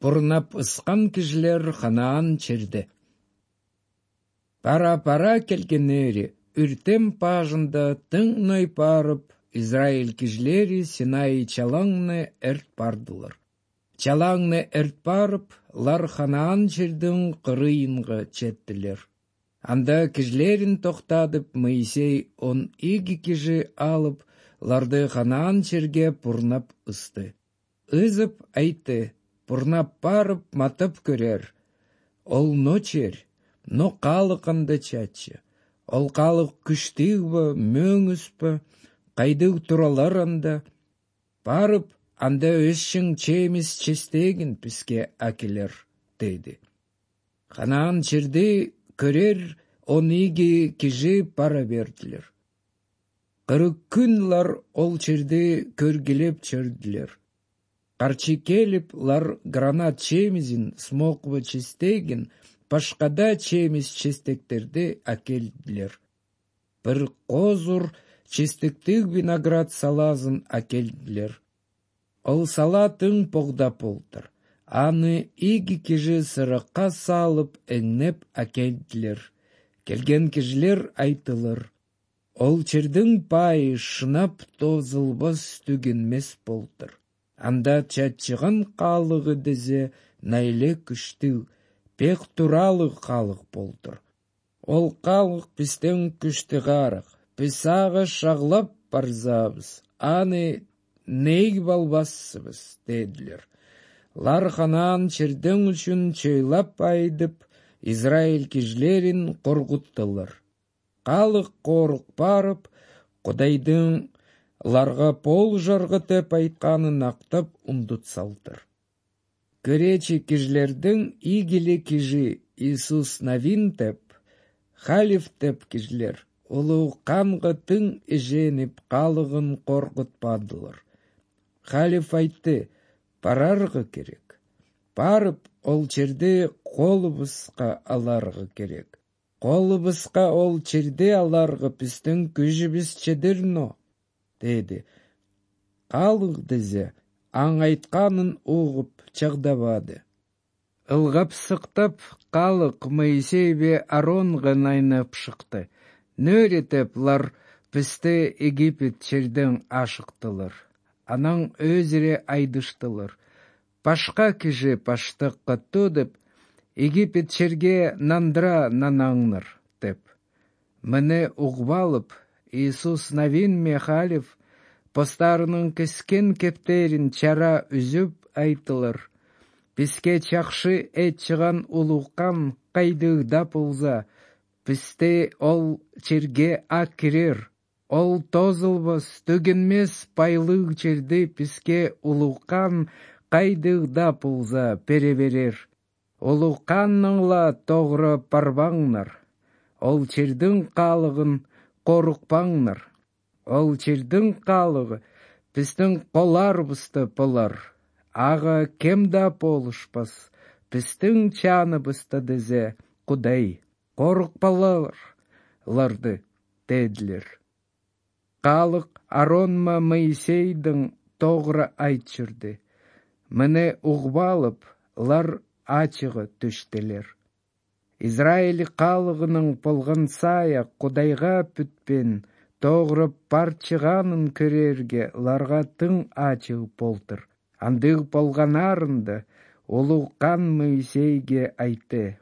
пурнап ысқан кижилер Ханаан черде. Пара-пара келгенери, үртем пажында тыңной парып, Израиль кижилери Синай чалаңны эрт бардылар. Чалаңны эрт барып, лар Ханаан чердің кырыйынга четтилер. Анда кижилерин тоқтадып, Моисей он иги кижи алып, ларды Ханаан черге пурнап ысты. Ызып айтты, пурнап барып матып көрер. Ол ночер, но калыкынды чачы. Ол калык күштігбі, мөңіспі, кайдыг туралар анда. Барып, анда өшшің чемис честегін піске акелер, дейді. Ханаан черде көрер, он иги кижи пара берділер. 40 күн ол черде көргелеп чөрділер. Қарчы келіп, лар гранат чемизин, смоква честегін, пашқада чемис честектерді акелділер. Бір қозур честектік виноград салазын акелділер. Ол сала тың поғдап болдыр. Аны иги кижи сырыққа салып, әңнеп акелділер. Келген кижилер айтылыр. Ол чердің пайы шынап тозылбас түгенмес болдыр. Анда чатчыған қалығы дезе найле күштіг, пек туралы қалық болдыр. Ол қалық пістен күшті ғарық, пісағы шағлап барзабыз, аны нейг балбасыбыз, деділер. Лар Ханаан чердің үшін чөйлап айдып, Израиль кижилерин қорғыттылар. Қалық қорық барып, Құдайдың ларға пол жарғытып айтқанын ақтап ұндыт салдыр. Көречі кижилердің игілі кижи Иисус Навин теп, Халиф теп кижилер, олу қанғы тың еженіп қалығын қорғытпадылар. Халиф айтты, парарғы керек. Барып, ол черде қолыбысқа аларғы керек. Қолыбысқа ол черде аларғы пістің күжібіз чедірно, деді. Қалық дезе, аң айтқанын оғып чағдавады. Илғап сықтап, қалық Моисей бе Арон ғынайнып шықты. Нөретіп лар пісті Египет чердің ашықтылар. Анаң өзіре айдыштылар. Пашқа кижи паштыққа төдіп, Египет черге нандыра нанаңныр, деп. Міне уғбалып, Иисус Навин ме Халиф постарының кіскен кептерін чара үзіп айтылыр. Піске чақшы әтчіған ұлуқан қайдығда пылза, пісте ол черге ақ керер. Ол тозылбас, төгінмес пайлық черде піске ұлуқан қайдығда пылза переберер. Ұлуқанныңла тоғры парбаңнар. Ол чердің қалығын қорықпаңнар. Ол чердің қалығы пістің қолар бұсты пылар. Аға кемда полышпас, пістің чаны бұсты дезе Құдай. Қорықпалар ларды, деділер. Қалық Аронма Моисейдің тоғры айтшырды. Міне ұғбалып, лар ачығы түштелер. Израиль қалығының пылғын сая Құдайға пүтпен тоғры парчығанын көрерге ларға тың ачығы болдыр. Андық болғанарында ұлуқан Моисейге айты.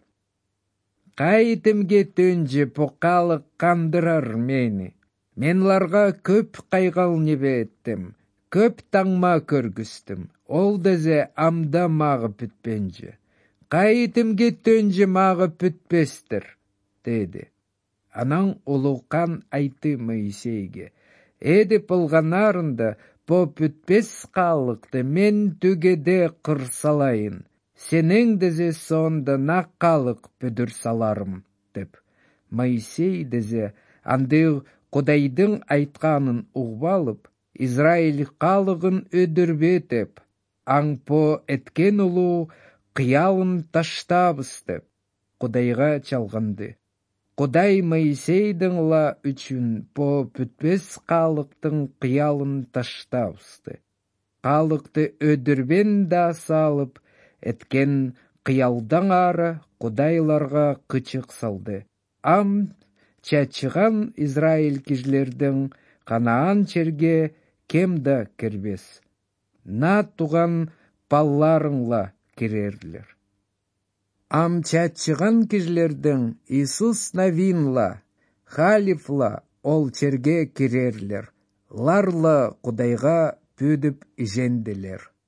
Қайтымге төнже поқалық қандырар мені. Мен ларға көп қайғал небе еттім. Көп таңма көргістім. Ол дезе амда мағы пүтпенже. Қайтымге төнже мағы пүтпестір, деді. Анаң ұлуқан айты Моисейге. Эді пылғанарында по пүтпес қалықты мен түгеде қырсалайын. Сенің дезе сонда нақ қалық пүдір саларым, деп. Моисей дезе андық Құдайдың айтқанын ұғбалып, Израиль қалығын өдірбетіп, аң по еткен ұлу қиялын таштабыстып, Құдайға чалғанды. Құдай Моисейдің ла үшін по пүтпес қалықтың қиялын таштабысты. Қалықты өдірбен да салып, Эткен қиялдан ары Құдайларға қычық салды. Ам чачыған Израиль кижлердің Канаан черге кемда кірбес. На туған палларыңла кирерлер. Ам чачыған кижлердің Иисус Навинла, Халифла ол черге кирерлер. Ларла Құдайға пөдіп женділер.